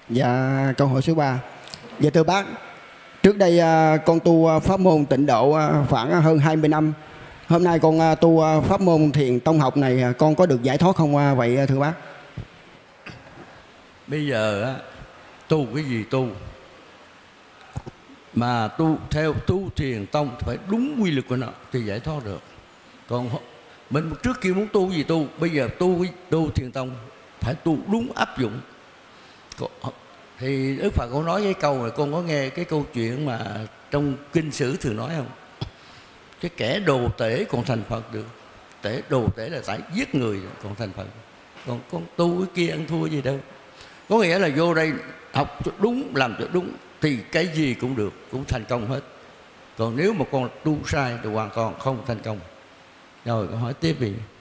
Dạ, câu hỏi số 3. Dạ thưa bác, trước đây con tu pháp môn Tịnh Độ khoảng hơn 20 năm. Hôm nay con tu pháp môn thiền tông học này, con có được giải thoát không vậy thưa bác? Bây giờ tu cái gì tu, mà tu theo tu thiền tông phải đúng quy luật của nó thì giải thoát được. Còn mình trước kia muốn tu gì tu, bây giờ tu thiền tông phải tu đúng áp dụng. Thì Đức Phật con nói cái câu này, con có nghe cái câu chuyện mà trong kinh sử thường nói không? Cái kẻ đồ tể còn thành Phật được. Đồ tể là phải giết người còn thành Phật. Còn con tu cái kia ăn thua gì đâu. Có nghĩa là vô đây học cho đúng, làm cho đúng thì cái gì cũng được, cũng thành công hết. Còn nếu mà con tu sai thì hoàn toàn không thành công. Rồi con hỏi tiếp đi.